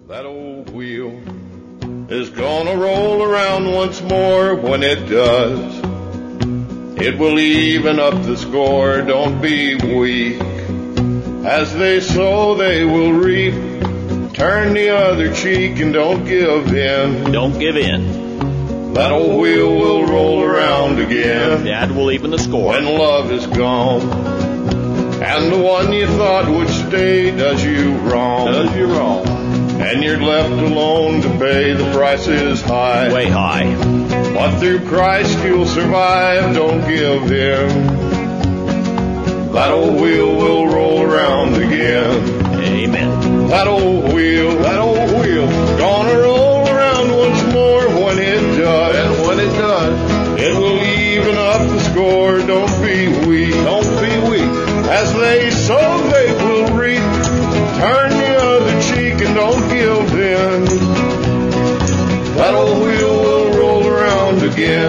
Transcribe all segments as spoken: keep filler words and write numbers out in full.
That old wheel is gonna roll around once more. When it does, it will even up the score. Don't be weak. As they sow, they will reap. Turn the other cheek and don't give in. Don't give in. That old wheel will roll around again. That will even the score. When love is gone, and the one you thought would stay does you wrong. Does you wrong. And you're left alone to pay. The price is high. Way high. But through Christ you'll survive. Don't give in. That old wheel will roll around again. Amen. That old wheel, that old wheel, gonna roll around once more. When it does, and when it does, it will even up the score. Don't be weak, don't be weak. As they sow, they will reap. Turn the other cheek and don't give in. That old wheel will roll around again.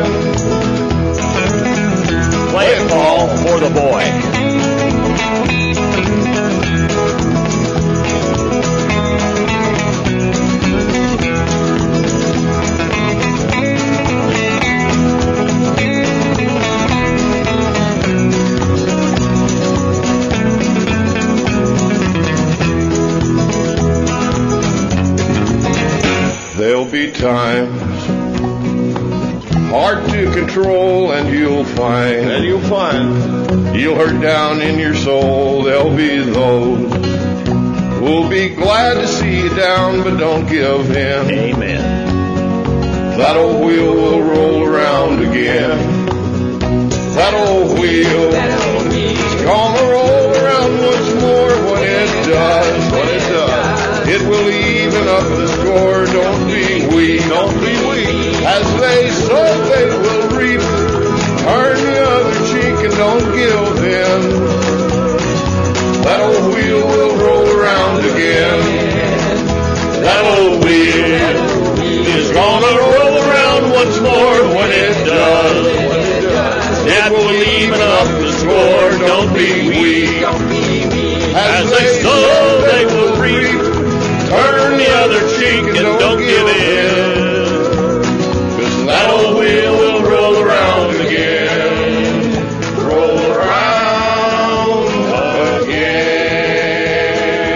Play it, Paul, for the boy. There'll be times hard to control, and you'll find, and you'll find, you'll hurt down in your soul. There'll be those who'll be glad to see you down, but don't give in. Amen. That old wheel will roll around again. That old wheel is gonna roll around once more. When it does, when it does, it will even up the score. Don't be weak, don't be weak. As they sow, they will reap. Turn the other cheek and don't give in. That old wheel will roll around again. That old wheel is gonna roll around once more. When it does, that will even up the score. Don't be weak. As they sow, they will reap. Turn the other cheek and don't give in. 'Cause that old wheel will roll around again. Roll around again.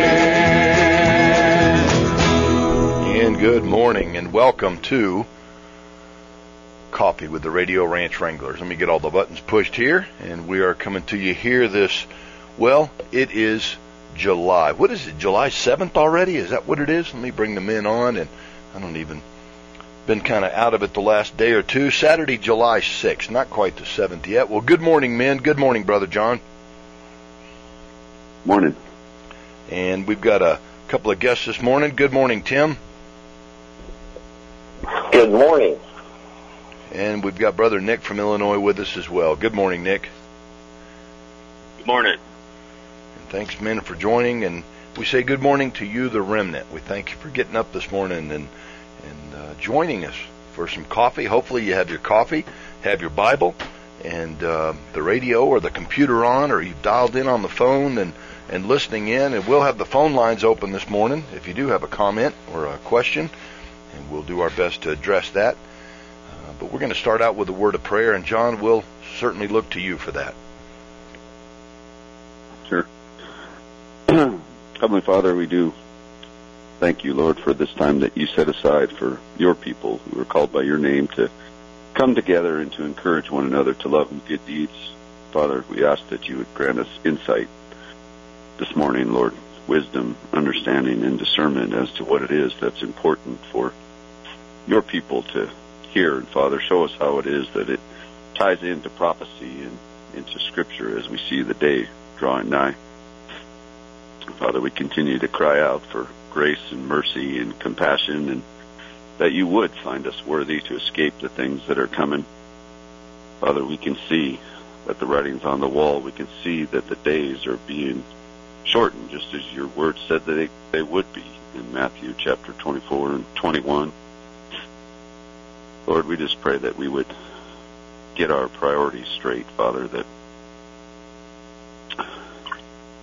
And good morning and welcome to Coffee with the Radio Ranch Wranglers. Let me get all the buttons pushed here, and we are coming to you here this, well, it is July. What is it, July seventh already? Is that what it is? Let me bring the men on, and I don't even, been kind of out of it the last day or two. Saturday, July sixth, not quite the seventh yet. Well, good morning, men. Good morning, Brother John. Morning. And we've got a couple of guests this morning. Good morning, Tim. Good morning. And we've got Brother Nick from Illinois with us as well. Good morning, Nick. Good morning. And thanks, men, for joining. And we say good morning to you, the remnant. We thank you for getting up this morning and and uh, joining us for some coffee. Hopefully you have your coffee, have your Bible, and uh, the radio or the computer on, or you've dialed in on the phone and, and listening in. And we'll have the phone lines open this morning if you do have a comment or a question, and we'll do our best to address that. Uh, but we're going to start out with a word of prayer, and John, will certainly look to you for that. Sure. Heavenly Father, we do thank you, Lord, for this time that you set aside for your people who are called by your name to come together and to encourage one another to love and good deeds. Father, we ask that you would grant us insight this morning, Lord, wisdom, understanding, and discernment as to what it is that's important for your people to hear. And Father, show us how it is that it ties into prophecy and into Scripture as we see the day drawing nigh. Father, we continue to cry out for grace and mercy and compassion, and that you would find us worthy to escape the things that are coming. Father, we can see that the writing's on the wall. We can see that the days are being shortened, just as your word said that they, they would be in Matthew chapter twenty-four and twenty-one. Lord, we just pray that we would get our priorities straight, Father, that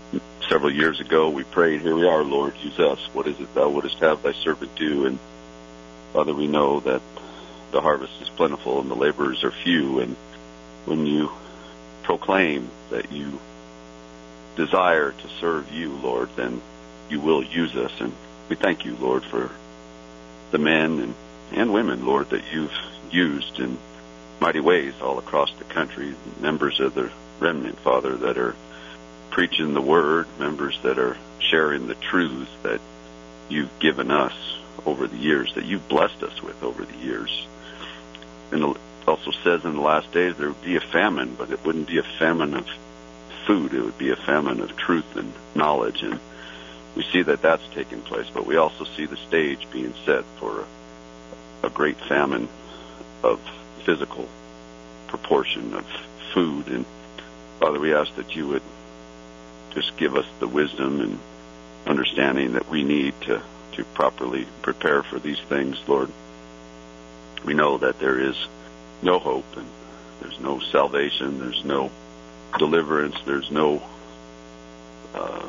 several years ago we prayed, here we are, Lord, use us. What is it thou wouldest have thy servant do? And Father, we know that the harvest is plentiful and the laborers are few. And when you proclaim that you desire to serve you, Lord, then you will use us. And we thank you, Lord, for the men and, and women, Lord, that you've used in mighty ways all across the country, members of the remnant, Father, that are preaching the word, members that are sharing the truths that you've given us over the years, that you've blessed us with over the years. And it also says in the last days there would be a famine, but it wouldn't be a famine of food. It would be a famine of truth and knowledge. And we see that that's taking place, but we also see the stage being set for a, a great famine of physical proportion of food. And Father, we ask that you would just give us the wisdom and understanding that we need to, to properly prepare for these things, Lord. We know that there is no hope and there's no salvation, there's no deliverance, there's no uh,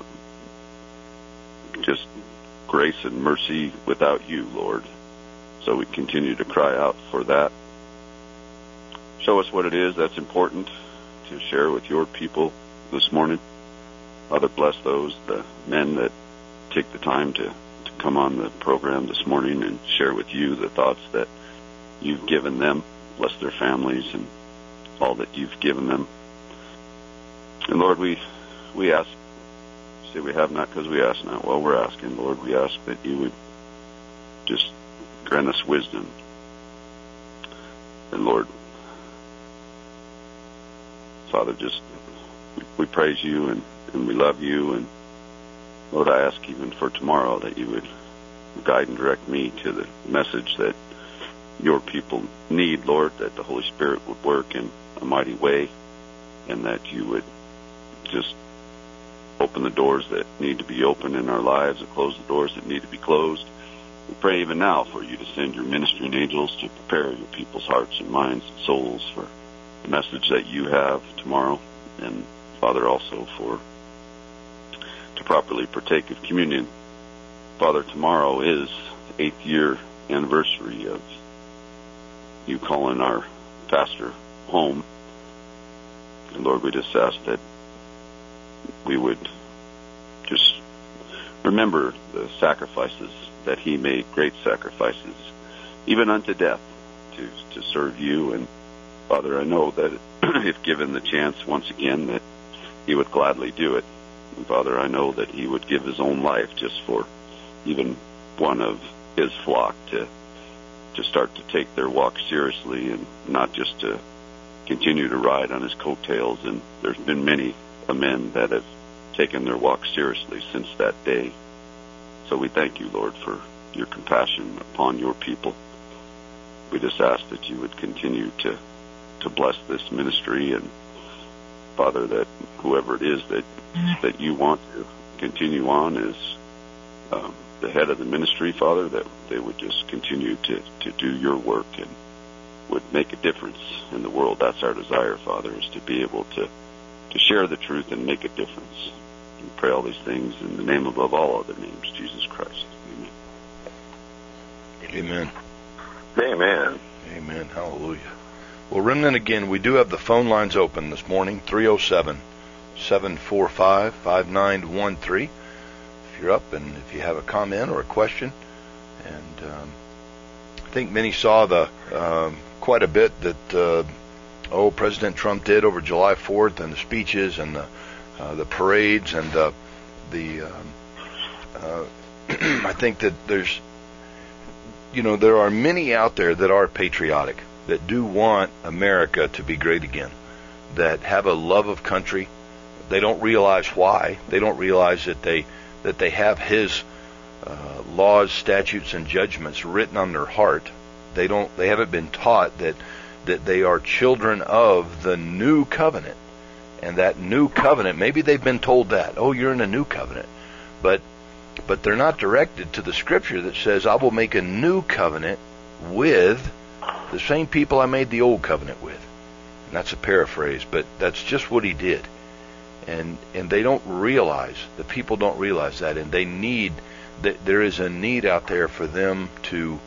just grace and mercy without you, Lord. So we continue to cry out for that. Show us what it is that's important to share with your people this morning. Father, bless those, the men that take the time to, to come on the program this morning and share with you the thoughts that you've given them. Bless their families and all that you've given them. And Lord, we we ask, say we have not because we ask not. Well, we're asking, Lord, we ask that you would just grant us wisdom. And Lord, Father, just we, we praise you and, and we love you. And Lord, I ask even for tomorrow that you would guide and direct me to the message that your people need, Lord, that the Holy Spirit would work in a mighty way and that you would just open the doors that need to be opened in our lives and close the doors that need to be closed. We pray even now for you to send your ministering angels to prepare your people's hearts and minds and souls for the message that you have tomorrow. And Father, also for to properly partake of communion. Father, tomorrow is the eighth year anniversary of you calling our pastor home. And Lord, we just ask that we would just remember the sacrifices that he made, great sacrifices, even unto death, to to serve you. And Father, I know that if given the chance once again, that he would gladly do it. And Father, I know that he would give his own life just for even one of his flock to to start to take their walk seriously and not just to continue to ride on his coattails. And there's been many men that have taken their walk seriously since that day. So we thank you, Lord, for your compassion upon your people. We just ask that you would continue to, to bless this ministry, and Father, that whoever it is that that you want to continue on as um, the head of the ministry, Father, that they would just continue to, to do your work and would make a difference in the world. That's our desire, Father, is to be able to, to share the truth and make a difference. We pray all these things in the name above all other names, Jesus Christ. Amen. Amen. Amen. Amen. Hallelujah. Well, Remnant, again, we do have the phone lines open this morning, three oh seven, seven four five, five nine one three. If you're up and if you have a comment or a question. And um, I think many saw the um, quite a bit that uh, oh President Trump did over July fourth, and the speeches and the uh, the parades and the the um, uh, I think that there's you know there are many out there that are patriotic, that do want America to be great again, that have a love of country. They don't realize why. They don't realize that they that they have his uh, laws, statutes, and judgments written on their heart. They don't. They haven't been taught that that they are children of the new covenant, and that new covenant. Maybe they've been told that. Oh, you're in a new covenant, but but they're not directed to the scripture that says, "I will make a new covenant with the same people I made the old covenant with." And that's a paraphrase, but that's just what he did. and and they don't realize, the people don't realize that, and they need that there is a need out there for them to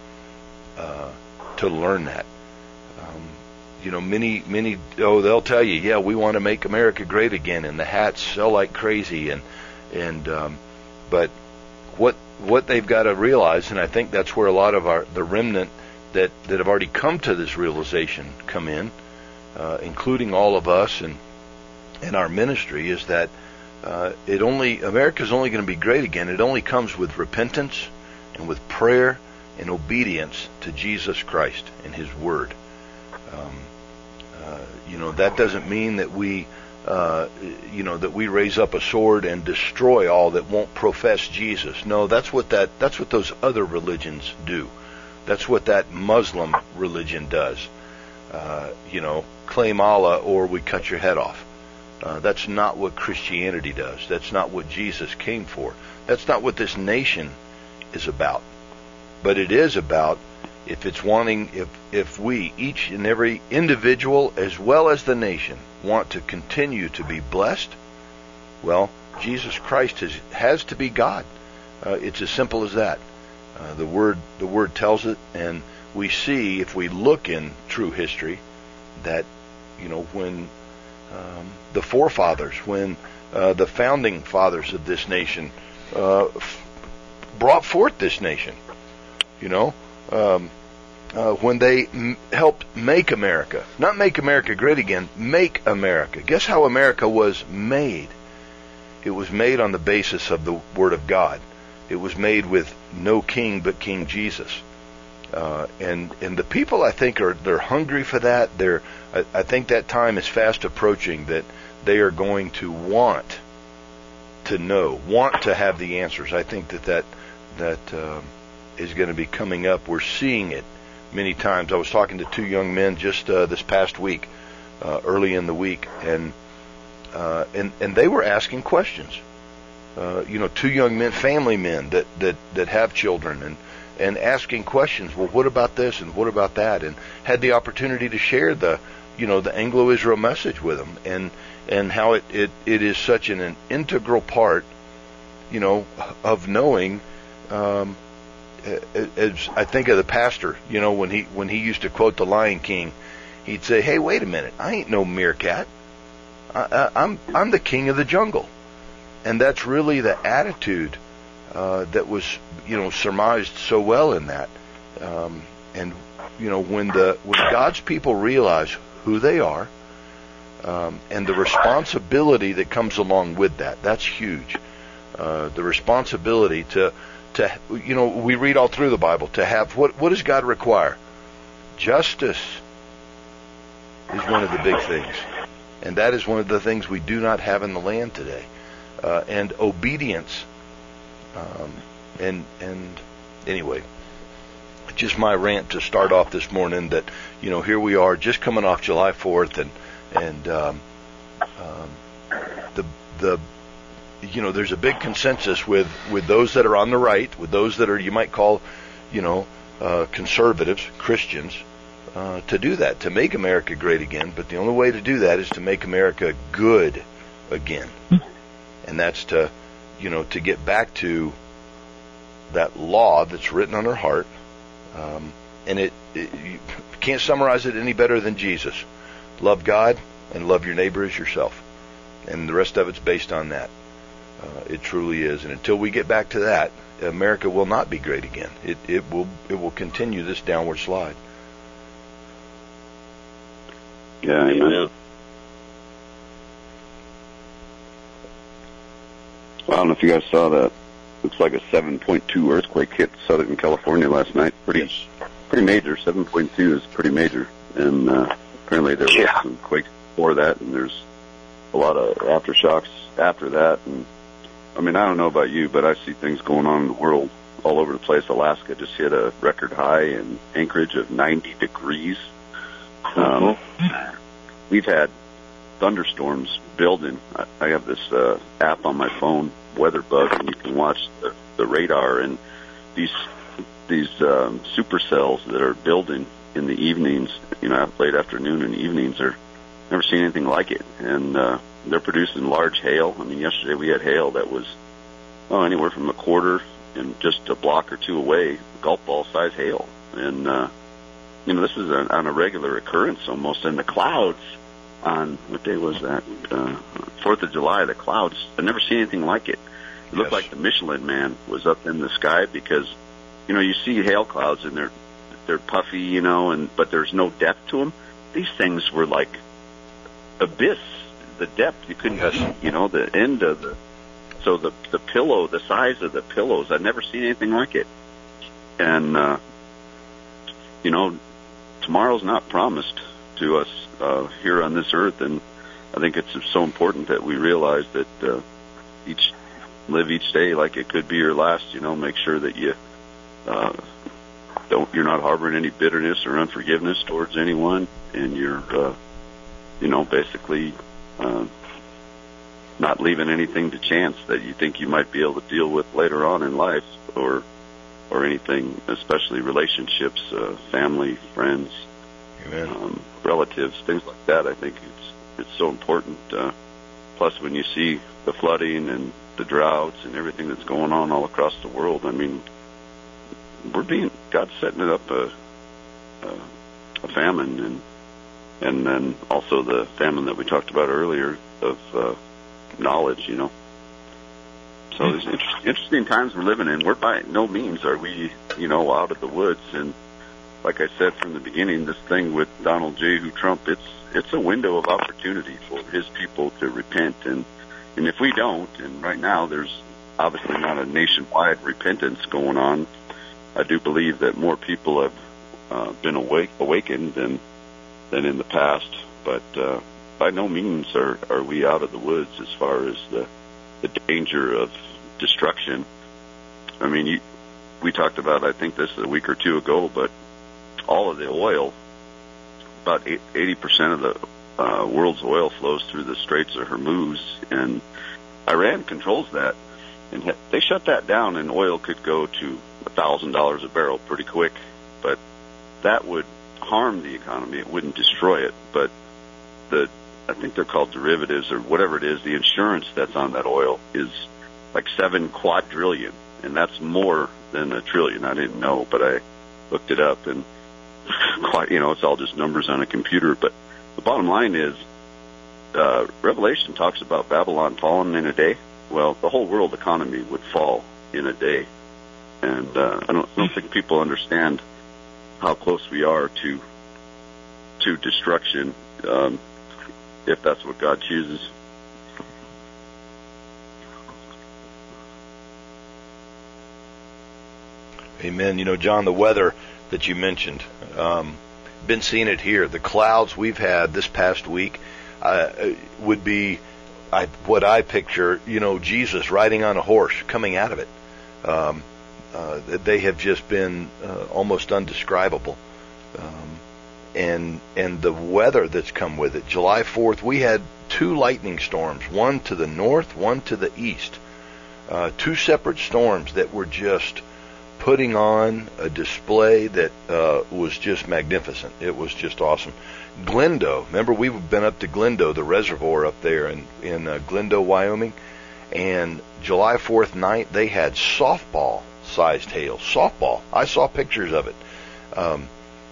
uh, to learn that. Um, you know, many many oh they'll tell you, yeah, we want to make America great again, and the hats sell like crazy, and and um, but what what they've got to realize, and I think that's where a lot of our the remnant that that have already come to this realization come in, uh, including all of us and and our ministry, is that uh, it only America's only going to be great again. It only comes with repentance and with prayer and obedience to Jesus Christ and His Word. Um, uh, you know, that doesn't mean that we, uh, you know, that we raise up a sword and destroy all that won't profess Jesus. No, that's what that that's what those other religions do. That's what that Muslim religion does. Uh, you know, claim Allah or we cut your head off. Uh, that's not what Christianity does. That's not what Jesus came for. That's not what this nation is about. But it is about, if it's wanting, if if we, each and every individual as well as the nation, want to continue to be blessed, well, Jesus Christ has, has to be God. Uh, it's as simple as that. Uh, the word the word tells it, and we see, if we look in true history, that, you know, when um, the forefathers, when uh, the founding fathers of this nation uh, f- brought forth this nation, you know, um, uh, when they m- helped make America, not make America great again, make America. Guess how America was made? It was made on the basis of the Word of God. It was made with no king but King Jesus. Uh, and and the people, I think, are they're hungry for that. They're I, I think that time is fast approaching that they are going to want to know, want to have the answers. I think that that that uh, is going to be coming up. We're seeing it many times. I was talking to two young men just uh, this past week, uh, early in the week, and uh, and and they were asking questions. Uh, you know, two young men, family men that that that have children, and. and asking questions. Well, what about this and what about that? And had the opportunity to share the, you know, the Anglo-Israel message with them, and and how it, it, it is such an, an integral part, you know, of knowing. Um, as I think of the pastor, you know, when he when he used to quote the Lion King, he'd say, "Hey, wait a minute, I ain't no meerkat. I, I, I'm I'm the king of the jungle," and that's really the attitude. Uh, that was, you know, surmised so well in that, um, and you know, when the when God's people realize who they are, um, and the responsibility that comes along with that, that's huge. Uh, the responsibility to, to, you know, we read all through the Bible to have what what does God require? Justice is one of the big things, and that is one of the things we do not have in the land today, uh, and obedience. Um, and and anyway, just my rant to start off this morning. That, you know, here we are, just coming off July fourth, and and um, um, the the you know, there's a big consensus with with those that are on the right, with those that are, you might call, you know, uh, conservatives, Christians, uh, to do that, to make America great again. But the only way to do that is to make America good again, and that's to, you know, to get back to that law that's written on our heart, um, and it, it you can't summarize it any better than Jesus. Love God and love your neighbor as yourself, and the rest of it's based on that. Uh, it truly is, and until we get back to that, America will not be great again. It it will it will continue this downward slide. Yeah, amen. I don't know if you guys saw that. Looks like a seven point two earthquake hit Southern California last night. Pretty, yes. pretty major. seven point two is pretty major, and uh, apparently there yeah. was some quakes before that, and there's a lot of aftershocks after that. And I mean, I don't know about you, but I see things going on in the world all over the place. Alaska just hit a record high in Anchorage of ninety degrees. Um, mm-hmm. We've had thunderstorms building. I, I have this uh, app on my phone, WeatherBug, and you can watch the, the radar, and these these um, supercells that are building in the evenings, you know, late afternoon and evenings, are never seen anything like it. And uh, they're producing large hail. I mean, yesterday we had hail that was oh anywhere from a quarter and just a block or two away, golf ball size hail. And uh, you know, this is a, on a regular occurrence almost. And the clouds on what day was that? Uh, Fourth of July. The clouds. I've never seen anything like it. It looked Yes. like the Michelin Man was up in the sky because, you know, you see hail clouds and they're they're puffy, you know, and but there's no depth to them. These things were like abyss. The depth you couldn't Yes. see, you know, the end of the. So the the pillow, the size of the pillows, I've never seen anything like it. And uh, you know, tomorrow's not promised to us uh, here on this earth, and I think it's so important that we realize that uh, each live each day like it could be your last. You know, make sure that you uh, don't you're not harboring any bitterness or unforgiveness towards anyone, and you're uh, you know basically uh, not leaving anything to chance that you think you might be able to deal with later on in life, or or anything, especially relationships, uh, family, friends, Amen. um, relatives, things like that. I think it's it's so important. Uh, plus, when you see the flooding and the droughts and everything that's going on all across the world, I mean, we're being God's setting up a a, a famine, and and then also the famine that we talked about earlier of uh, knowledge. You know. So there's inter- interesting times we're living in. We're by no means are we, you know, out of the woods. And like I said from the beginning, this thing with Donald J. Trump, it's it's a window of opportunity for his people to repent. And and if we don't, and right now there's obviously not a nationwide repentance going on, I do believe that more people have uh, been awake, awakened than than in the past. But uh, by no means are are we out of the woods as far as the the danger of destruction. I mean, you, we talked about, I think this a week or two ago, but all of the oil, about eighty percent of the uh, world's oil flows through the Straits of Hormuz, and Iran controls that. And they shut that down, and oil could go to one thousand dollars a barrel pretty quick, but that would harm the economy. It wouldn't destroy it, but the I think they're called derivatives or whatever it is, the insurance that's on that oil is like seven quadrillion, and that's more than a trillion. I didn't know, but I looked it up, and quite, you know, it's all just numbers on a computer. But the bottom line is, uh, Revelation talks about Babylon falling in a day. Well, the whole world economy would fall in a day, and uh, I don't, I don't think people understand how close we are to to destruction. Um, if that's what God chooses. Amen. You know, John, the weather that you mentioned, um, been seeing it here. The clouds we've had this past week uh, would be I, what I picture, you know, Jesus riding on a horse coming out of it. Um, uh, they have just been uh, almost undescribable. Um, and and the weather that's come with it. July fourth, we had two lightning storms, one to the north, one to the east. Uh, two separate storms that were just putting on a display that uh, was just magnificent. It was just awesome. Glendo, remember we've been up to Glendo, the reservoir up there in, in uh, Glendo, Wyoming, and July fourth night they had softball-sized hail. Softball. I saw pictures of it. Um,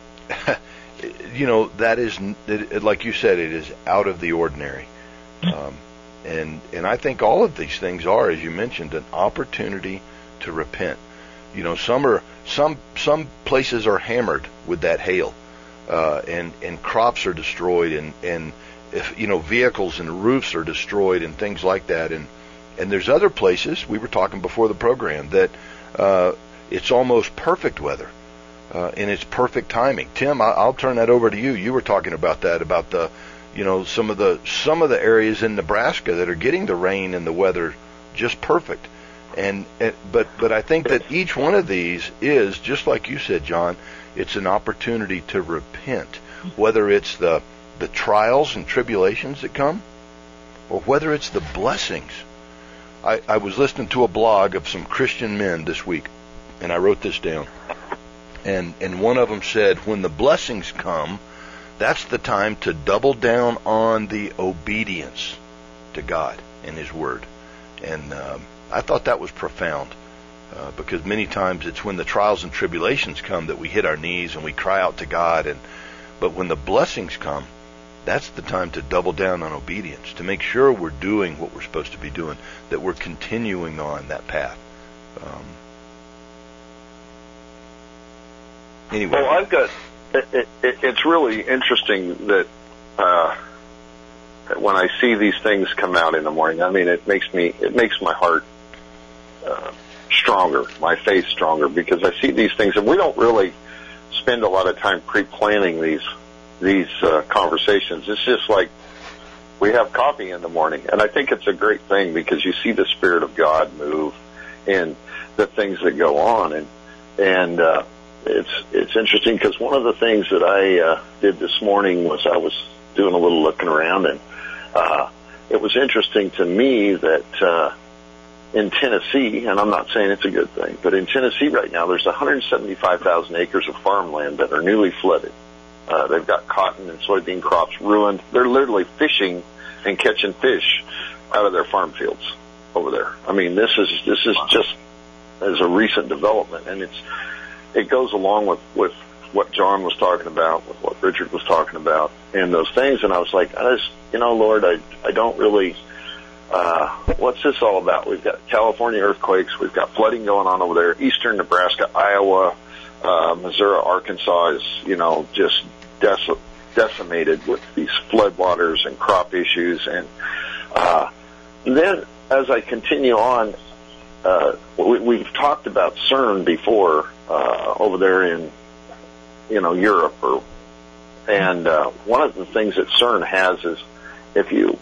you know, that is, it, like you said, it is out of the ordinary. Um, and and I think all of these things are, as you mentioned, an opportunity to repent. You know, some are some some places are hammered with that hail, uh, and and crops are destroyed, and and if you know vehicles and roofs are destroyed and things like that, and and there's other places we were talking before the program that uh, it's almost perfect weather. Uh, and it's perfect timing. Tim, I, I'll turn that over to you. You were talking about that, about the, you know, some of the some of the areas in Nebraska that are getting the rain and the weather just perfect. And, and but but I think that each one of these is, just like you said, John, it's an opportunity to repent. Whether it's the the trials and tribulations that come, or whether it's the blessings. I, I was listening to a blog of some Christian men this week, and I wrote this down. And and one of them said, when the blessings come, that's the time to double down on the obedience to God and His Word. And um, I thought that was profound, uh, because many times it's when the trials and tribulations come that we hit our knees and we cry out to God. And but when the blessings come, that's the time to double down on obedience, to make sure we're doing what we're supposed to be doing, that we're continuing on that path. Um, anyway. Well, I've got, it, it, it's really interesting that uh, when I see these things come out in the morning, I mean, it makes me, it makes my heart uh, stronger, my faith stronger, because I see these things, and we don't really spend a lot of time pre-planning these these uh, conversations. It's just like we have coffee in the morning, and I think it's a great thing because you see the Spirit of God move in the things that go on, and and uh, it's it's interesting because one of the things that I uh, did this morning was I was doing a little looking around, and uh, it was interesting to me that uh, in Tennessee, and I'm not saying it's a good thing, but in Tennessee right now there's one hundred seventy-five thousand acres of farmland that are newly flooded. Uh, they've got cotton and soybean crops ruined. They're literally fishing and catching fish out of their farm fields over there. I mean, this is this is just as a recent development, and it's it goes along with, with what John was talking about, with what Richard was talking about, and those things. And I was like, I just, you know, Lord, I I don't really. Uh, what's this all about? We've got California earthquakes. We've got flooding going on over there. Eastern Nebraska, Iowa, uh, Missouri, Arkansas is, you know, just dec- decimated with these floodwaters and crop issues. And, uh, and then as I continue on, uh, we, we've talked about CERN before, uh, over there in, you know, Europe. Or, and, uh, one of the things that CERN has is if you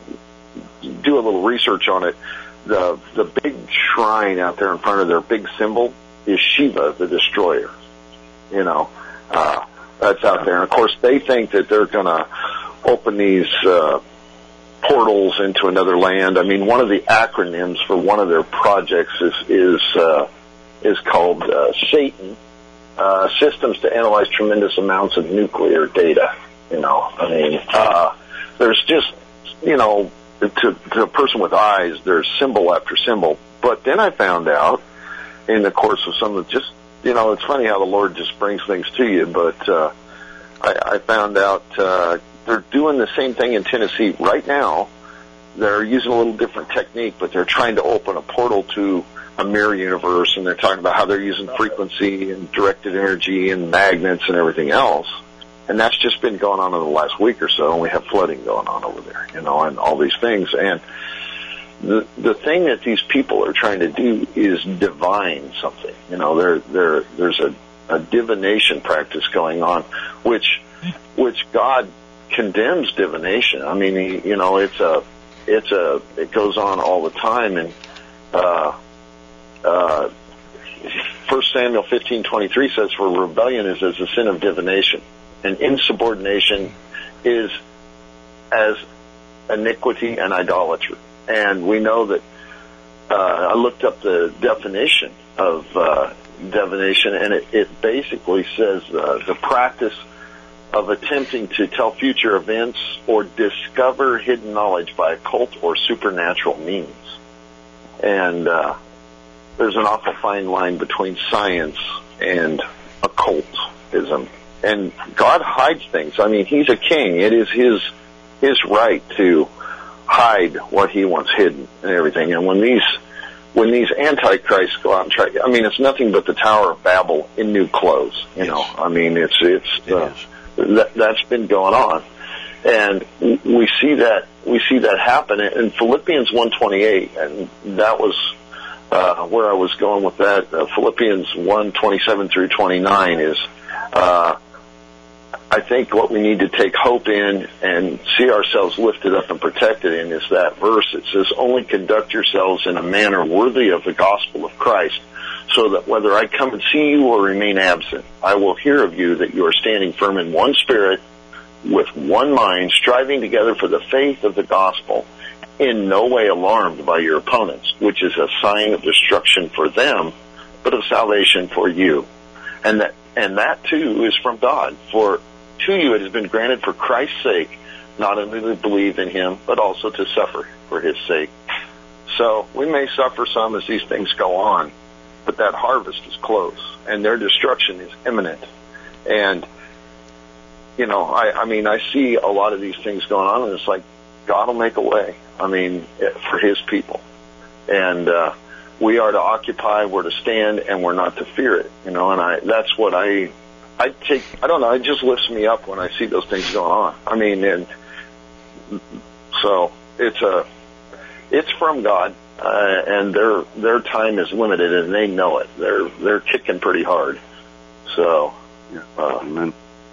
do a little research on it, the the big shrine out there in front of their big symbol is Shiva, the destroyer. You know, uh, that's out there. And of course, they think that they're going to open these uh, portals into another land. I mean, one of the acronyms for one of their projects is is uh, is called uh, Satan, uh, Systems to Analyze Tremendous Amounts of Nuclear Data. You know, I mean, uh, there's just, you know, To, to a person with eyes, there's symbol after symbol. But then I found out in the course of some of the just, you know, it's funny how the Lord just brings things to you, but uh, I, I found out uh, they're doing the same thing in Tennessee right now. They're using a little different technique, but they're trying to open a portal to a mirror universe, and they're talking about how they're using frequency and directed energy and magnets and everything else. And that's just been going on in the last week or so, and we have flooding going on over there, you know, and all these things. And the the thing that these people are trying to do is divine something. You know, there there there's a, a divination practice going on, which which God condemns divination. I mean, he, you know, it's a it's a it goes on all the time, and uh, uh, First Samuel fifteen twenty-three says, "For rebellion is as the sin of divination, and insubordination is as iniquity and idolatry." And we know that, uh, I looked up the definition of uh, divination, and it, it basically says uh, the practice of attempting to tell future events or discover hidden knowledge by occult or supernatural means. And uh, there's an awful fine line between science and occultism. And God hides things. I mean, He's a king. It is His His right to hide what He wants hidden and everything. And when these when these antichrists go out and try, I mean, it's nothing but the Tower of Babel in new clothes. You yes. know, I mean, it's it's it uh, that, that's been going on, and we see that we see that happen in Philippians one twenty-eight, and that was uh, where I was going with that. Uh, Philippians one twenty-seven through twenty-nine is. Uh, I think what we need to take hope in and see ourselves lifted up and protected in is that verse. It says, "Only conduct yourselves in a manner worthy of the gospel of Christ, so that whether I come and see you or remain absent, I will hear of you that you are standing firm in one spirit, with one mind, striving together for the faith of the gospel, in no way alarmed by your opponents, which is a sign of destruction for them, but of salvation for you." And that, and that too is from God. For to you it has been granted for Christ's sake, not only to believe in Him, but also to suffer for his sake. So we may suffer some as these things go on, but that harvest is close, and their destruction is imminent. And, you know, I, I mean, I see a lot of these things going on, and it's like God will make a way, I mean, for his people. And uh, we are to occupy, we're to stand, and we're not to fear it, you know, and I that's what I, I take, I don't know, it just lifts me up when I see those things going on. I mean, and so it's a, it's from God, uh, and their their time is limited, and they know it. They're they're kicking pretty hard. So, uh, amen.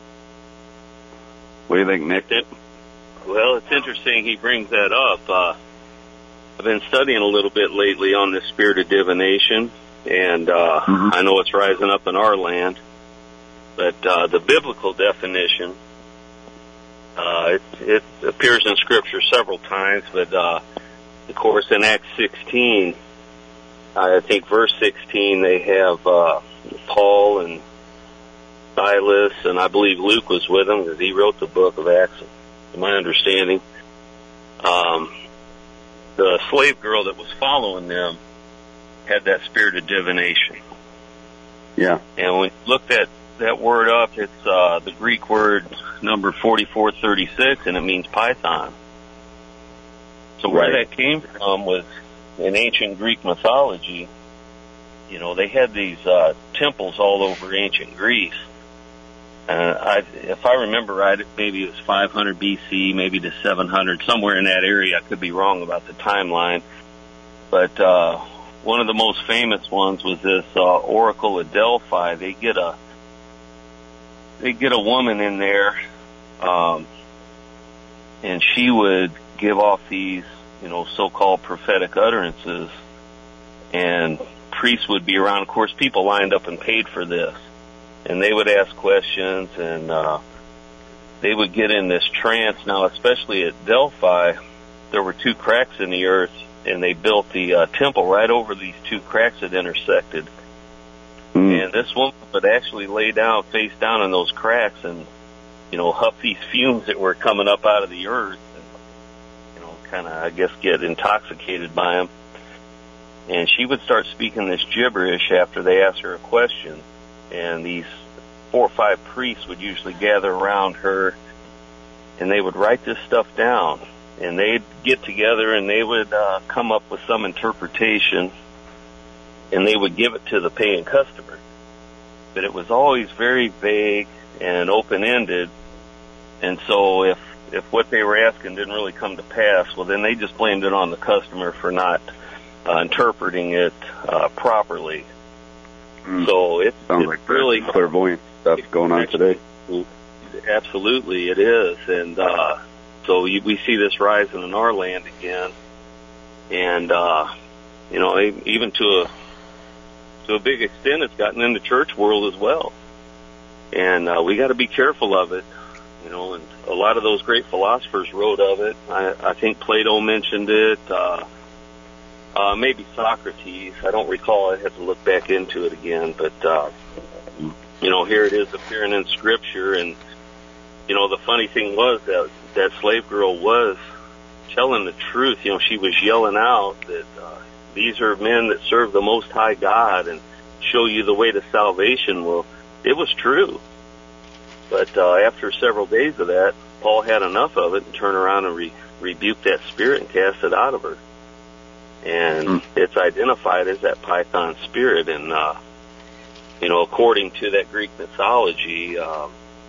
What do you think, Nick? It, well, it's interesting he brings that up. Uh, I've been studying a little bit lately on the spirit of divination, and uh, mm-hmm. I know it's rising up in our land. But uh, the biblical definition, uh, it, it appears in Scripture several times, but uh, of course in Acts sixteen, I think verse sixteen, they have uh, Paul and Silas, and I believe Luke was with them because he wrote the book of Acts, to my understanding. Um, the slave girl that was following them had that spirit of divination. Yeah. And when you looked at that word up, it's uh, the Greek word number forty-four thirty-six, and it means python. So where right. that came from was in ancient Greek mythology. You know, they had these uh, temples all over ancient Greece. Uh, I, if I remember right, maybe it was five hundred B C, maybe to seven hundred, somewhere in that area. I could be wrong about the timeline. But uh, one of the most famous ones was this uh, Oracle of Delphi. They get a they get a woman in there, um, and she would give off these, you know, so-called prophetic utterances, and priests would be around. Of course, people lined up and paid for this. And they would ask questions, and uh, they would get in this trance. Now, especially at Delphi, there were two cracks in the earth, and they built the uh, temple right over these two cracks that intersected. Mm. And this woman would actually lay down, face down in those cracks, and, you know, huff these fumes that were coming up out of the earth, and, you know, kind of, I guess, get intoxicated by them. And she would start speaking this gibberish after they asked her a question. And these four or five priests would usually gather around her, and they would write this stuff down. And they'd get together, and they would uh, come up with some interpretation, and they would give it to the paying customer. But it was always very vague and open-ended. And so if, if what they were asking didn't really come to pass, well, then they just blamed it on the customer for not uh, interpreting it uh, properly. So it, sounds it's like really clairvoyant stuff going on today. Absolutely, it is, and uh, so you, we see this rising in our land again, and uh, you know, even to a to a big extent, it's gotten in the church world as well, and uh, we got to be careful of it, you know. And a lot of those great philosophers wrote of it. I, I think Plato mentioned it. Uh, Uh, maybe Socrates. I don't recall. I have to look back into it again. But, uh, you know, here it is appearing in Scripture. And, you know, the funny thing was that that slave girl was telling the truth. You know, she was yelling out that uh, these are men that serve the Most High God and show you the way to salvation. Well, it was true. But uh, after several days of that, Paul had enough of it and turned around and re- rebuked that spirit and cast it out of her. And mm. it's identified as that python spirit. And, uh, you know, according to that Greek mythology, um,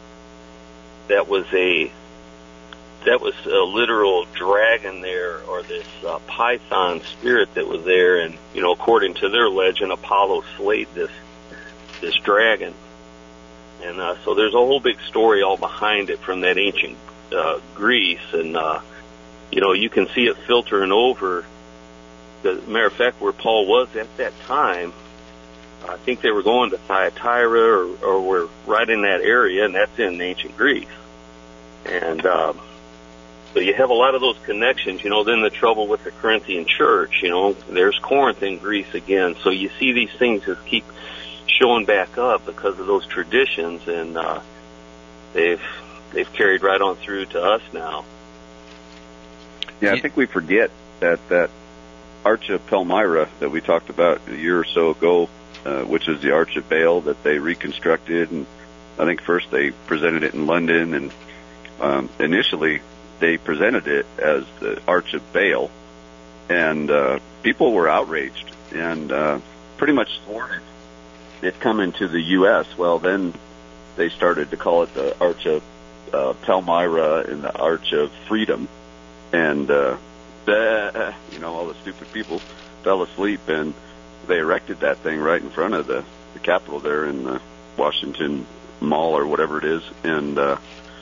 that was a, that was a literal dragon there, or this uh, python spirit that was there. And, you know, according to their legend, Apollo slayed this, this dragon. And, uh, so there's a whole big story all behind it from that ancient, uh, Greece. And, uh, you know, you can see it filtering over. As a matter of fact, where Paul was at that time, I think they were going to Thyatira, or, or were right in that area, and that's in ancient Greece. And um, so you have a lot of those connections. You know, then the trouble with the Corinthian church, you know, there's Corinth in Greece again. So you see these things just keep showing back up because of those traditions, and uh, they've they've carried right on through to us now. Yeah, I think we forget that that Arch of Palmyra that we talked about a year or so ago, uh, which is the Arch of Baal that they reconstructed, and I think first they presented it in London, and um, initially they presented it as the Arch of Baal, and uh, people were outraged and uh, pretty much swore it coming to the U S Well, then they started to call it the Arch of uh, Palmyra and the Arch of Freedom, and uh, the, you know, all the stupid people fell asleep, and they erected that thing right in front of the, the Capitol there in the Washington Mall or whatever it is, and uh,